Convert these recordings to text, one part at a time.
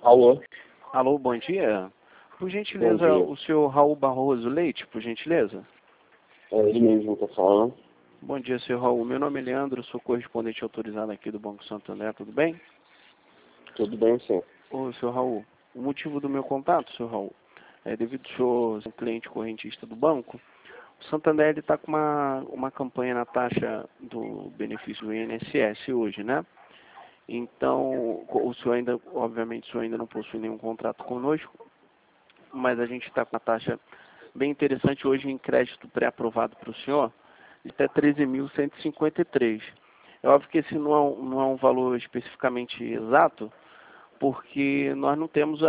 Alô? Alô, bom dia. Por Bom gentileza, dia. o senhor Raul Barroso Leite, por gentileza? É ele mesmo que tá falando. Bom dia, senhor Raul. Meu nome é Leandro, sou correspondente autorizado aqui do Banco Santander, tudo bem? Tudo bem, sim. Ô, senhor Raul, o motivo do meu contato, senhor Raul, é devido ao senhor ser um cliente correntista do banco, o Santander está com uma campanha na taxa do benefício do INSS hoje, né? Então, o senhor ainda, obviamente, o senhor ainda não possui nenhum contrato conosco, mas a gente está com uma taxa bem interessante hoje em crédito pré-aprovado para o senhor, de até 13.153. É óbvio que esse não é um valor especificamente exato, porque nós não temos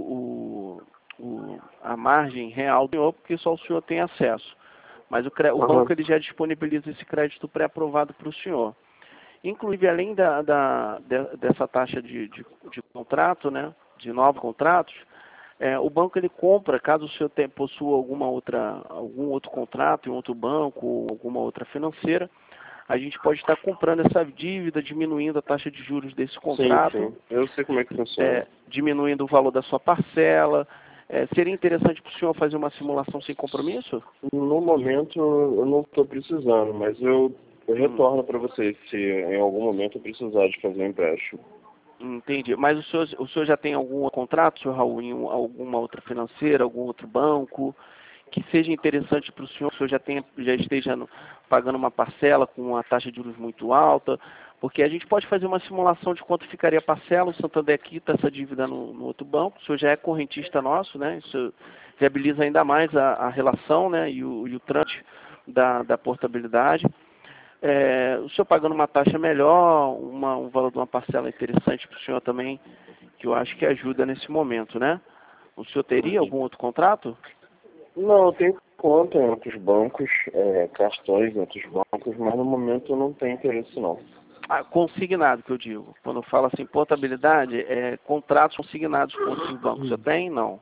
a margem real do senhor, porque só o senhor tem acesso. Mas o Aham. banco ele já disponibiliza esse crédito pré-aprovado para o senhor. Inclusive, além dessa taxa de contrato, né, de novos contratos, o banco ele compra, caso o senhor possua algum outro contrato em outro banco ou alguma outra financeira, a gente pode estar comprando essa dívida, diminuindo a taxa de juros desse Sim, contrato, sim. Eu sei como é que funciona. diminuindo o valor da sua parcela. Seria interessante para o senhor fazer uma simulação sem compromisso? No momento eu não estou precisando, mas eu retorno para vocês se em algum momento eu precisar de fazer um empréstimo. Entendi. Mas o senhor já tem algum contrato, senhor Raul, em alguma outra financeira, algum outro banco, que seja interessante para o senhor já esteja pagando uma parcela com uma taxa de juros muito alta? Porque a gente pode fazer uma simulação de quanto ficaria a parcela, o Santander quita essa dívida no outro banco, o senhor já é correntista nosso, né? Isso viabiliza ainda mais a relação, né? E o trâmite da portabilidade. O senhor pagando uma taxa melhor, um valor de uma parcela interessante para o senhor também, que eu acho que ajuda nesse momento, né? O senhor teria algum outro contrato? Não, eu tenho conta em outros bancos, cartões em outros bancos, mas no momento eu não tenho interesse não. Ah, consignado, que eu digo. Quando eu falo assim, portabilidade, contratos consignados com outros bancos. O senhor tem? Não.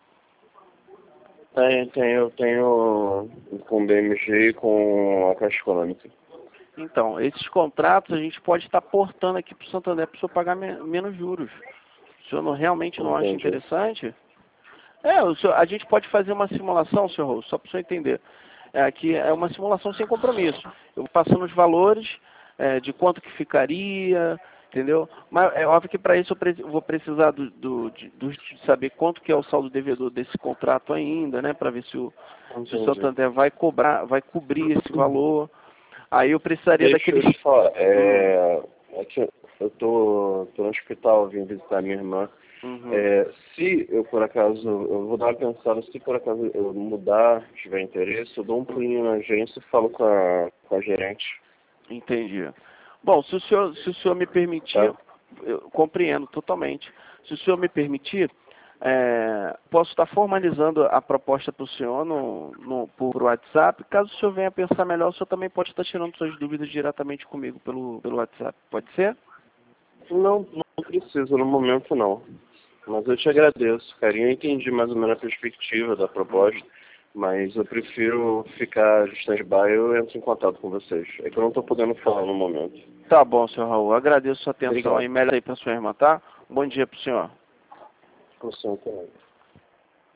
Eu tenho com o BMG e com a Caixa Econômica. Então, esses contratos a gente pode estar portando aqui para o Santander para o senhor pagar menos juros. O senhor realmente não acha Entendi. interessante? A gente pode fazer uma simulação, senhor Rose, só para o senhor entender. Aqui é uma simulação sem compromisso. Eu vou passando os valores de quanto que ficaria, entendeu? Mas é óbvio que para isso eu vou precisar de saber quanto que é o saldo devedor desse contrato ainda, né? Para ver se o Entendi. Santander vai cobrir esse valor. Aí eu precisaria Deixa eu daqueles. te falar, Hum, é que eu tô no hospital, vim visitar minha irmã. uhum, Se eu por acaso, eu vou dar uma pensada, se por acaso eu mudar, tiver interesse, eu dou um pulinho na agência e falo com a gerente, entendi. Bom, se o senhor me permitir, tá? eu compreendo totalmente. Se o senhor me permitir, posso estar formalizando a proposta para o senhor por WhatsApp. Caso o senhor venha pensar melhor, o senhor também pode estar tirando suas dúvidas diretamente comigo pelo WhatsApp. Pode ser? Não precisa no momento não. Mas eu te agradeço, carinho. Eu entendi mais ou menos a perspectiva da proposta, Uhum. mas eu prefiro ficar de stand-by, eu entro em contato com vocês. É que eu não estou podendo falar no momento. Tá bom, senhor Raul. Agradeço a sua atenção Obrigado. aí. Melhor aí para sua irmã, tá? Um bom dia para o senhor. Com licença.